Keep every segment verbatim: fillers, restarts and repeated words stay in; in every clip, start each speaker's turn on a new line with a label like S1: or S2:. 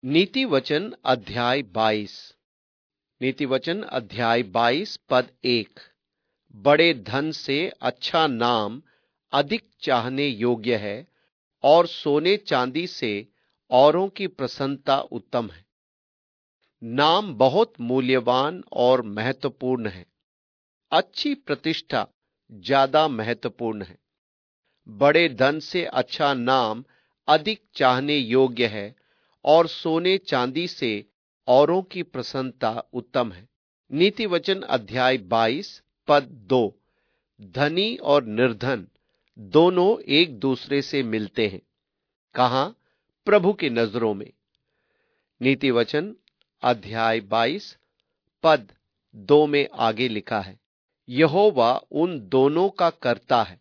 S1: नीति वचन अध्याय बाईस। नीति वचन अध्याय बाईस पद एक। बड़े धन से अच्छा नाम अधिक चाहने योग्य है और सोने चांदी से औरों की प्रसन्नता उत्तम है। नाम बहुत मूल्यवान और महत्वपूर्ण है। अच्छी प्रतिष्ठा ज्यादा महत्वपूर्ण है। बड़े धन से अच्छा नाम अधिक चाहने योग्य है और सोने चांदी से औरों की प्रसन्नता उत्तम है। नीति वचन अध्याय बाईस पद दो। धनी और निर्धन दोनों एक दूसरे से मिलते हैं। कहां? प्रभु की नजरों में। नीति वचन अध्याय बाईस पद दो में आगे लिखा है, यहोवा उन दोनों का कर्ता है।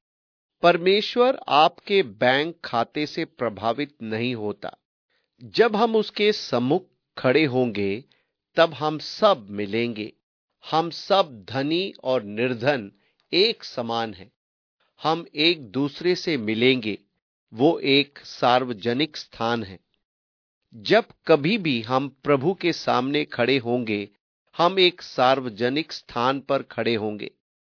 S1: परमेश्वर आपके बैंक खाते से प्रभावित नहीं होता। जब हम उसके सम्मुख खड़े होंगे तब हम सब मिलेंगे। हम सब धनी और निर्धन एक समान हैं। हम एक दूसरे से मिलेंगे। वो एक सार्वजनिक स्थान है। जब कभी भी हम प्रभु के सामने खड़े होंगे, हम एक सार्वजनिक स्थान पर खड़े होंगे।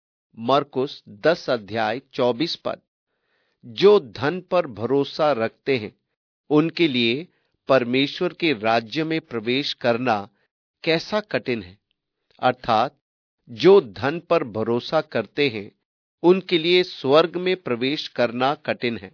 S1: मरकुस दस अध्याय चौबीस पद। जो धन पर भरोसा रखते हैं उनके लिए परमेश्वर के राज्य में प्रवेश करना कैसा कठिन है। अर्थात जो धन पर भरोसा करते हैं उनके लिए स्वर्ग में प्रवेश करना कठिन है।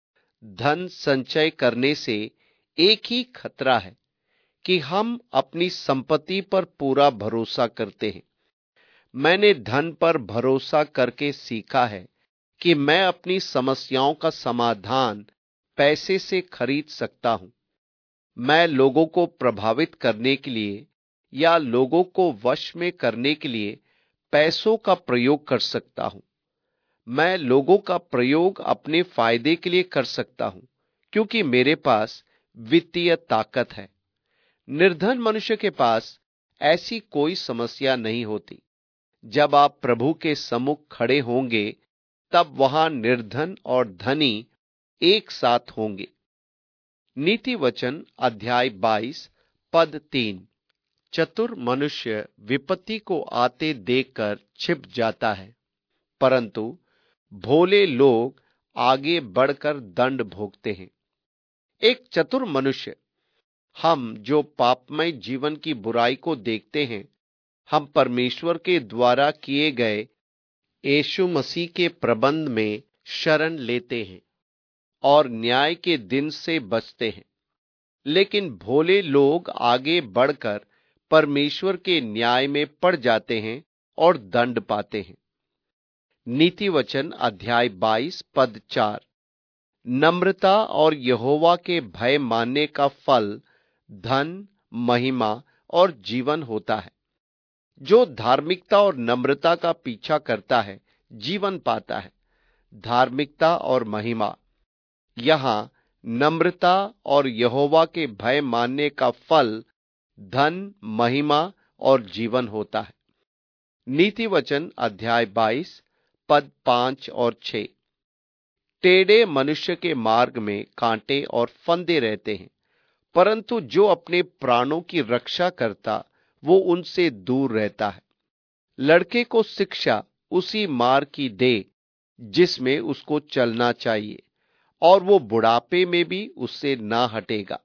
S1: धन संचय करने से एक ही खतरा है कि हम अपनी संपत्ति पर पूरा भरोसा करते हैं। मैंने धन पर भरोसा करके सीखा है कि मैं अपनी समस्याओं का समाधान पैसे से खरीद सकता हूं। मैं लोगों को प्रभावित करने के लिए या लोगों को वश में करने के लिए पैसों का प्रयोग कर सकता हूं। मैं लोगों का प्रयोग अपने फायदे के लिए कर सकता हूं क्योंकि मेरे पास वित्तीय ताकत है। निर्धन मनुष्य के पास ऐसी कोई समस्या नहीं होती। जब आप प्रभु के सम्मुख खड़े होंगे तब वहां निर्धन और धनी एक साथ होंगे। नीति वचन अध्याय बाईस पद तीन। चतुर मनुष्य विपत्ति को आते देखकर छिप जाता है, परंतु भोले लोग आगे बढ़कर दंड भोगते हैं। एक चतुर मनुष्य, हम जो पापमय जीवन की बुराई को देखते हैं, हम परमेश्वर के द्वारा किए गए यीशु मसीह के प्रबंध में शरण लेते हैं और न्याय के दिन से बचते हैं। लेकिन भोले लोग आगे बढ़कर परमेश्वर के न्याय में पड़ जाते हैं और दंड पाते हैं। नीति वचन अध्याय बाईस पद चार। नम्रता और यहोवा के भय मानने का फल धन, महिमा और जीवन होता है। जो धार्मिकता और नम्रता का पीछा करता है जीवन पाता है। धार्मिकता और महिमा। यहां नम्रता और यहोवा के भय मानने का फल धन, महिमा और जीवन होता है। नीति वचन अध्याय बाईस पद पांच और छह। टेढ़े मनुष्य के मार्ग में कांटे और फंदे रहते हैं, परंतु जो अपने प्राणों की रक्षा करता वो उनसे दूर रहता है। लड़के को शिक्षा उसी मार्ग की दे जिसमें उसको चलना चाहिए, और वो बुढ़ापे में भी उससे ना हटेगा।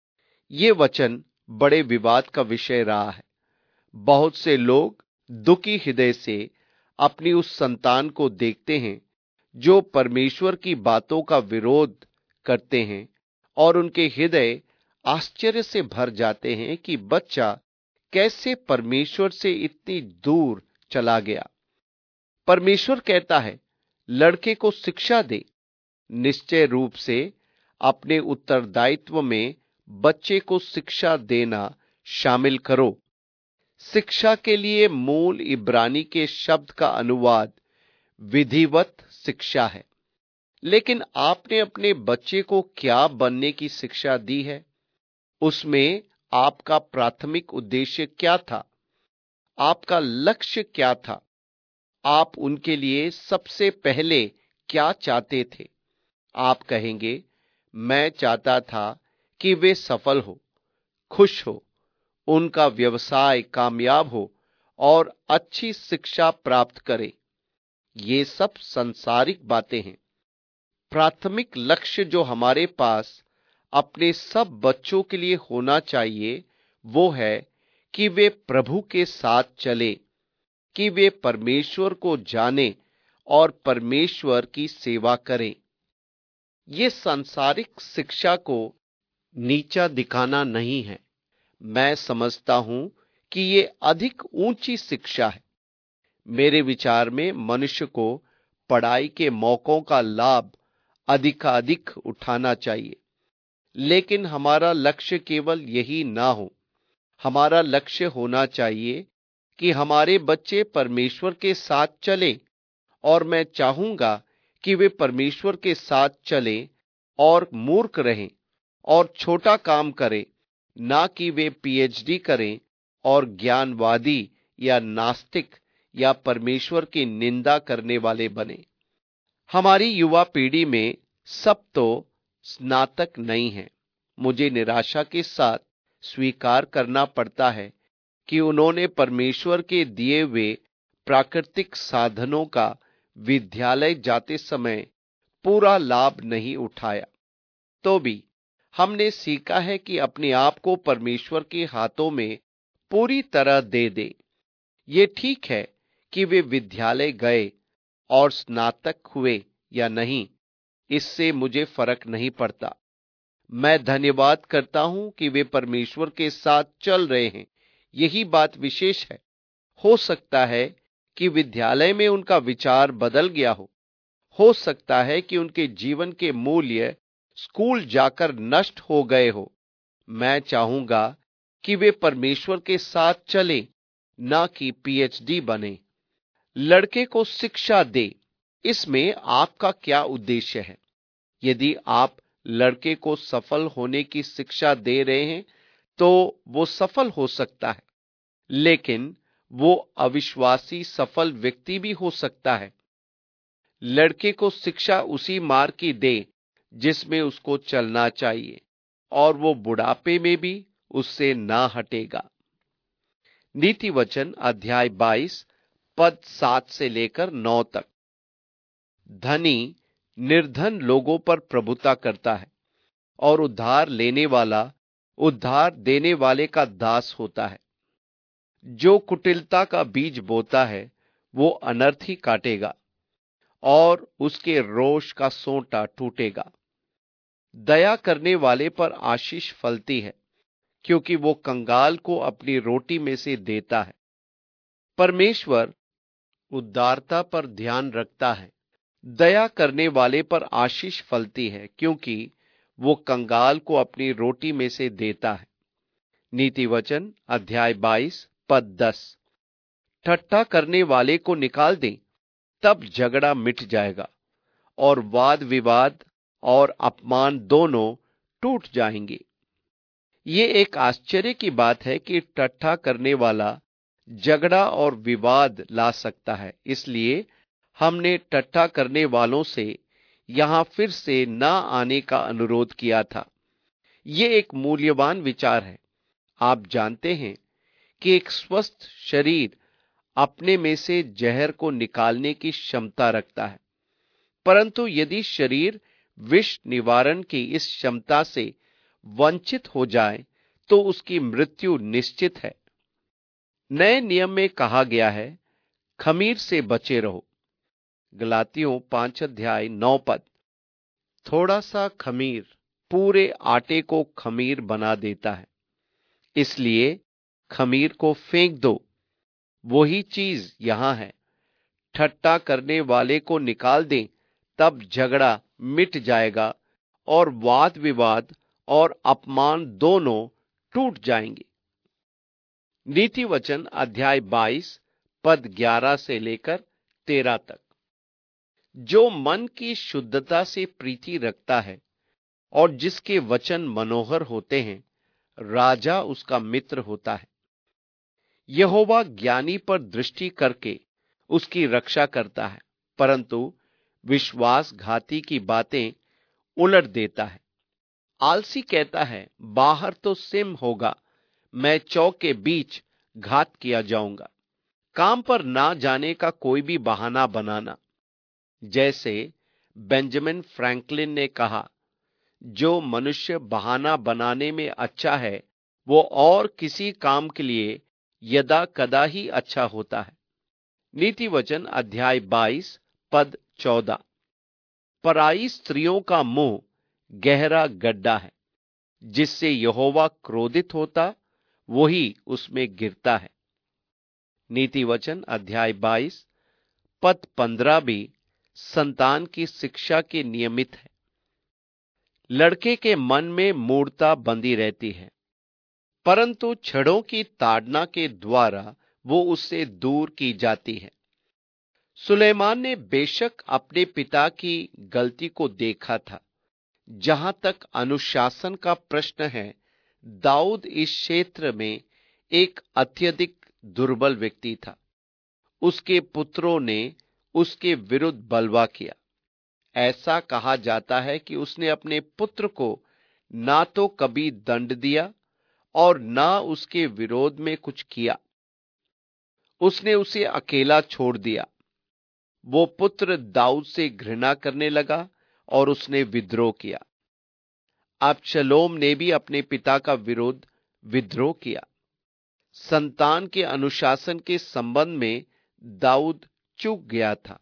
S1: ये वचन बड़े विवाद का विषय रहा है। बहुत से लोग दुखी हृदय से अपनी उस संतान को देखते हैं जो परमेश्वर की बातों का विरोध करते हैं, और उनके हृदय आश्चर्य से भर जाते हैं कि बच्चा कैसे परमेश्वर से इतनी दूर चला गया। परमेश्वर कहता है, लड़के को शिक्षा दे। निश्चय रूप से अपने उत्तरदायित्व में बच्चे को शिक्षा देना शामिल करो। शिक्षा के लिए मूल इब्रानी के शब्द का अनुवाद विधिवत शिक्षा है। लेकिन आपने अपने बच्चे को क्या बनने की शिक्षा दी है? उसमें आपका प्राथमिक उद्देश्य क्या था? आपका लक्ष्य क्या था? आप उनके लिए सबसे पहले क्या चाहते थे? आप कहेंगे, मैं चाहता था कि वे सफल हो, खुश हो, उनका व्यवसाय कामयाब हो और अच्छी शिक्षा प्राप्त करे। ये सब सांसारिक बातें हैं। प्राथमिक लक्ष्य जो हमारे पास अपने सब बच्चों के लिए होना चाहिए वो है कि वे प्रभु के साथ चले, कि वे परमेश्वर को जाने और परमेश्वर की सेवा करें। ये सांसारिक शिक्षा को नीचा दिखाना नहीं है। मैं समझता हूं कि ये अधिक ऊंची शिक्षा है। मेरे विचार में मनुष्य को पढ़ाई के मौकों का लाभ अधिकाधिक उठाना चाहिए, लेकिन हमारा लक्ष्य केवल यही ना हो। हमारा लक्ष्य होना चाहिए कि हमारे बच्चे परमेश्वर के साथ चलें, और मैं चाहूंगा कि वे परमेश्वर के साथ चलें और मूर्ख रहें और छोटा काम करें, ना कि वे पीएचडी करें और ज्ञानवादी या नास्तिक या परमेश्वर की निंदा करने वाले बने। हमारी युवा पीढ़ी में सब तो स्नातक नहीं है। मुझे निराशा के साथ स्वीकार करना पड़ता है कि उन्होंने परमेश्वर के दिए हुए प्राकृतिक साधनों का विद्यालय जाते समय पूरा लाभ नहीं उठाया। तो भी हमने सीखा है कि अपने आप को परमेश्वर के हाथों में पूरी तरह दे दे। ये ठीक है कि वे विद्यालय गए और स्नातक हुए या नहीं, इससे मुझे फर्क नहीं पड़ता। मैं धन्यवाद करता हूं कि वे परमेश्वर के साथ चल रहे हैं। यही बात विशेष है। हो सकता है कि विद्यालय में उनका विचार बदल गया हो। हो सकता है कि उनके जीवन के मूल्य स्कूल जाकर नष्ट हो गए हो। मैं चाहूंगा कि वे परमेश्वर के साथ चले, ना कि पीएचडी बने। लड़के को शिक्षा दे, इसमें आपका क्या उद्देश्य है? यदि आप लड़के को सफल होने की शिक्षा दे रहे हैं तो वो सफल हो सकता है, लेकिन वो अविश्वासी सफल व्यक्ति भी हो सकता है। लड़के को शिक्षा उसी मार्ग की दे जिसमें उसको चलना चाहिए, और वो बुढ़ापे में भी उससे ना हटेगा। नीति वचन अध्याय बाईस पद सात से लेकर नौ तक। धनी निर्धन लोगों पर प्रभुता करता है और उद्धार लेने वाला उद्धार देने वाले का दास होता है। जो कुटिलता का बीज बोता है वो अनर्थ ही काटेगा, और उसके रोष का सोंटा टूटेगा। दया करने वाले पर आशीष फलती है, क्योंकि वो कंगाल को अपनी रोटी में से देता है। परमेश्वर उदारता पर ध्यान रखता है। दया करने वाले पर आशीष फलती है, क्योंकि वो कंगाल को अपनी रोटी में से देता है। नीति वचन अध्याय बाईस पद दस। ठट्ठा करने वाले को निकाल दें, तब झगड़ा मिट जाएगा और वाद विवाद और अपमान दोनों टूट जाएंगे। ये एक आश्चर्य की बात है कि ठट्ठा करने वाला झगड़ा और विवाद ला सकता है। इसलिए हमने ठट्ठा करने वालों से यहां फिर से न आने का अनुरोध किया था। ये एक मूल्यवान विचार है। आप जानते हैं कि एक स्वस्थ शरीर अपने में से जहर को निकालने की क्षमता रखता है, परंतु यदि शरीर विष निवारण की इस क्षमता से वंचित हो जाए तो उसकी मृत्यु निश्चित है। नए नियम में कहा गया है, खमीर से बचे रहो। गलातियों पांच अध्याय नौ पद। थोड़ा सा खमीर पूरे आटे को खमीर बना देता है, इसलिए खमीर को फेंक दो। वही चीज यहां है। ठट्ठा करने वाले को निकाल दें, तब झगड़ा मिट जाएगा और वाद विवाद और अपमान दोनों टूट जाएंगे। नीति वचन अध्याय बाईस पद ग्यारह से लेकर तेरह तक। जो मन की शुद्धता से प्रीति रखता है और जिसके वचन मनोहर होते हैं, राजा उसका मित्र होता है। यहोवा ज्ञानी पर दृष्टि करके उसकी रक्षा करता है, परंतु विश्वासघाती की बातें उलट देता है। आलसी कहता है, बाहर तो सिम होगा, मैं चौक के बीच घात किया जाऊंगा। काम पर ना जाने का कोई भी बहाना बनाना। जैसे बेंजामिन फ्रैंकलिन ने कहा, जो मनुष्य बहाना बनाने में अच्छा है वो और किसी काम के लिए यदा कदा ही अच्छा होता है। नीति वचन अध्याय बाईस पद चौदह। पराई स्त्रियों का मुंह गहरा गड्ढा है, जिससे यहोवा क्रोधित होता वही उसमें गिरता है। नीति वचन अध्याय बाईस पद पंद्रह भी संतान की शिक्षा के नियमित है। लड़के के मन में मूढ़ता बंधी रहती है, परंतु छड़ों की ताड़ना के द्वारा वो उससे दूर की जाती है। सुलेमान ने बेशक अपने पिता की गलती को देखा था। जहां तक अनुशासन का प्रश्न है, दाऊद इस क्षेत्र में एक अत्यधिक दुर्बल व्यक्ति था। उसके पुत्रों ने उसके विरुद्ध बलवा किया। ऐसा कहा जाता है कि उसने अपने पुत्र को ना तो कभी दंड दिया और ना उसके विरोध में कुछ किया। उसने उसे अकेला छोड़ दिया। वो पुत्र दाऊद से घृणा करने लगा और उसने विद्रोह किया। अबशलोम ने भी अपने पिता का विरोध विद्रोह किया। संतान के अनुशासन के संबंध में दाऊद चूक गया था।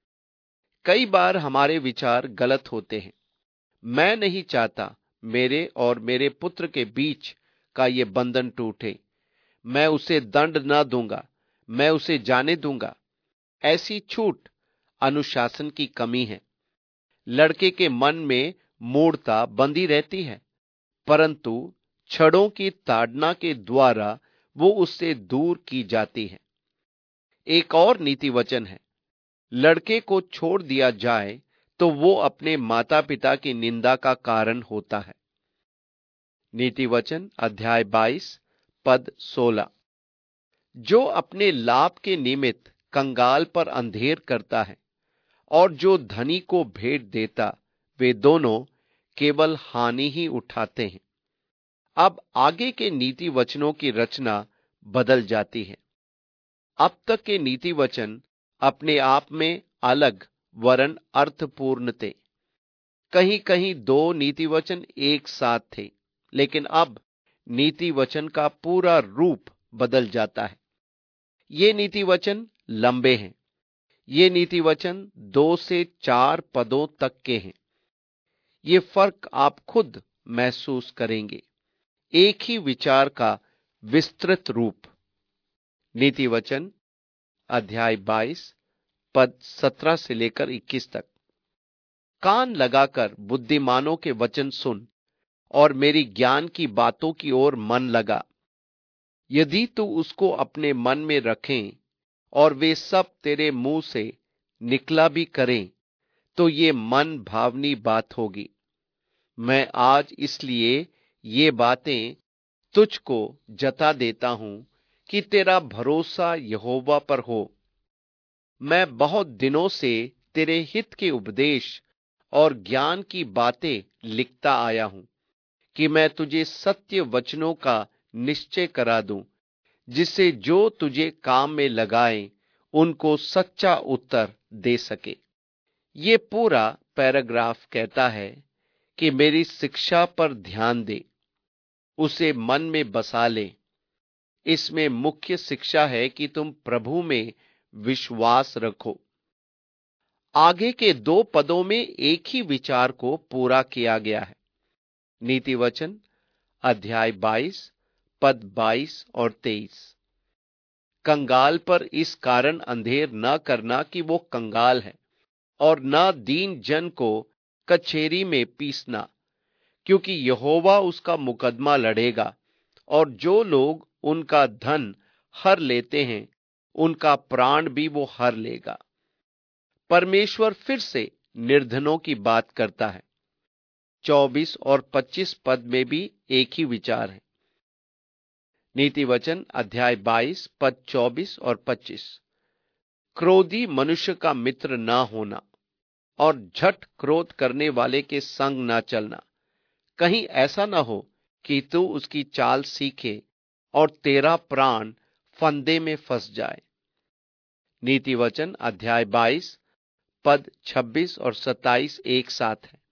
S1: कई बार हमारे विचार गलत होते हैं। मैं नहीं चाहता मेरे और मेरे पुत्र के बीच का ये बंधन टूटे। मैं उसे दंड न दूंगा, मैं उसे जाने दूंगा। ऐसी छूट अनुशासन की कमी है। लड़के के मन में मूढ़ता बंधी रहती है, परंतु छड़ों की ताड़ना के द्वारा वो उससे दूर की जाती है। एक और नीति वचन है, लड़के को छोड़ दिया जाए तो वो अपने माता पिता की निंदा का कारण होता है। नीति वचन अध्याय बाईस पद सोलह। जो अपने लाभ के निमित्त कंगाल पर अंधेर करता है और जो धनी को भेंट देता, वे दोनों केवल हानि ही उठाते हैं। अब आगे के नीति वचनों की रचना बदल जाती है। अब तक के नीति वचन अपने आप में अलग वरन अर्थपूर्ण थे। कहीं कहीं दो नीति वचन एक साथ थे, लेकिन अब नीति वचन का पूरा रूप बदल जाता है। ये नीति वचन लंबे हैं। ये नीति वचन दो से चार पदों तक के हैं। ये फर्क आप खुद महसूस करेंगे। एक ही विचार का विस्तृत रूप। नीति वचन अध्याय बाईस पद सत्रह से लेकर इक्कीस तक। कान लगाकर बुद्धिमानों के वचन सुन और मेरी ज्ञान की बातों की ओर मन लगा। यदि तू उसको अपने मन में रखें और वे सब तेरे मुंह से निकला भी करें, तो ये मन भावनी बात होगी। मैं आज इसलिए ये बातें तुझको जता देता हूं कि तेरा भरोसा यहोवा पर हो। मैं बहुत दिनों से तेरे हित के उपदेश और ज्ञान की बातें लिखता आया हूं कि मैं तुझे सत्य वचनों का निश्चय करा दूं, जिससे जो तुझे काम में लगाए उनको सच्चा उत्तर दे सके। ये पूरा पैराग्राफ कहता है कि मेरी शिक्षा पर ध्यान दे, उसे मन में बसा ले। इसमें मुख्य शिक्षा है कि तुम प्रभु में विश्वास रखो। आगे के दो पदों में एक ही विचार को पूरा किया गया है। नीति वचन अध्याय बाईस पद बाईस और तेईस। कंगाल पर इस कारण अंधेर न करना कि वो कंगाल है, और न दीन जन को कचहरी में पीसना, क्योंकि यहोवा उसका मुकदमा लड़ेगा, और जो लोग उनका धन हर लेते हैं उनका प्राण भी वो हर लेगा। परमेश्वर फिर से निर्धनों की बात करता है। चौबीस और पच्चीस पद में भी एक ही विचार है। नीति वचन अध्याय बाईस पद चौबीस और पच्चीस। क्रोधी मनुष्य का मित्र ना होना और झट क्रोध करने वाले के संग ना चलना, कहीं ऐसा न हो कि तू उसकी चाल सीखे और तेरा प्राण फंदे में फंस जाए। नीति वचन अध्याय बाईस पद छब्बीस और सत्ताईस एक साथ है।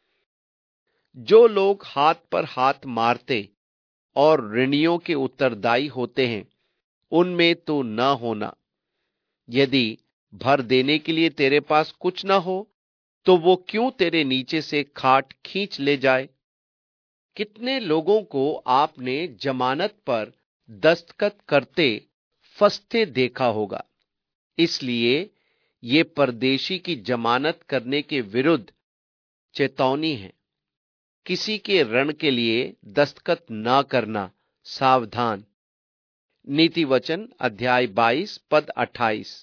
S1: जो लोग हाथ पर हाथ मारते और ऋणियों के उत्तरदायी होते हैं, उनमें तो न होना। यदि भर देने के लिए तेरे पास कुछ न हो, तो वो क्यों तेरे नीचे से खाट खींच ले जाए। कितने लोगों को आपने जमानत पर दस्तखत करते फंसते देखा होगा। इसलिए ये परदेशी की जमानत करने के विरुद्ध चेतावनी है। किसी के ऋण के लिए दस्तखत ना करना, सावधान। नीति वचन अध्याय बाईस पद अट्ठाईस।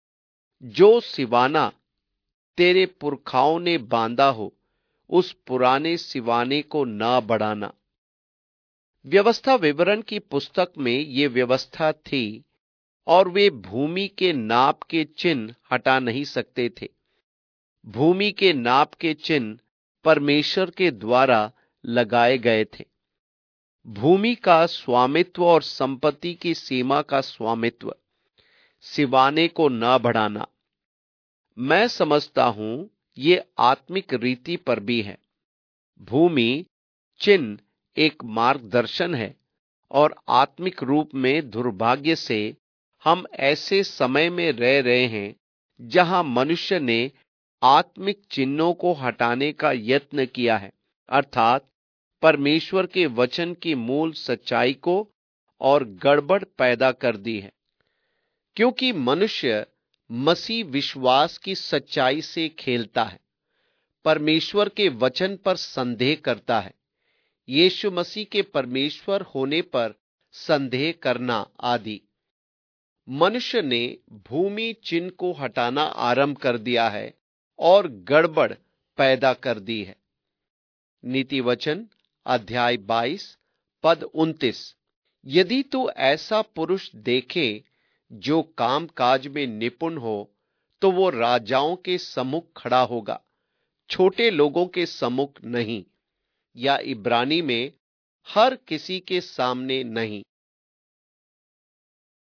S1: जो सिवाना तेरे पुरखाओं ने बांधा हो, उस पुराने सिवाने को ना बढ़ाना। व्यवस्था विवरण की पुस्तक में ये व्यवस्था थी और वे भूमि के नाप के चिन्ह हटा नहीं सकते थे। भूमि के नाप के चिन्ह परमेश्वर के द्वारा लगाए गए थे। भूमि का स्वामित्व और संपत्ति की सीमा का स्वामित्व, सिवाने को न बढ़ाना। मैं समझता हूं ये आत्मिक रीति पर भी है। भूमि चिन्ह एक मार्गदर्शन है और आत्मिक रूप में दुर्भाग्य से हम ऐसे समय में रह रहे हैं जहां मनुष्य ने आत्मिक चिन्हों को हटाने का यत्न किया है, अर्थात परमेश्वर के वचन की मूल सच्चाई को और गड़बड़ पैदा कर दी है। क्योंकि मनुष्य मसीह विश्वास की सच्चाई से खेलता है, परमेश्वर के वचन पर संदेह करता है, यीशु मसीह के परमेश्वर होने पर संदेह करना आदि। मनुष्य ने भूमि चिन्ह को हटाना आरंभ कर दिया है और गड़बड़ पैदा कर दी है। नीति वचन अध्याय बाईस पद उनतीस। यदि तू ऐसा पुरुष देखे जो काम काज में निपुण हो, तो वो राजाओं के सम्मुख खड़ा होगा, छोटे लोगों के सम्मुख नहीं, या इब्रानी में हर किसी के सामने नहीं।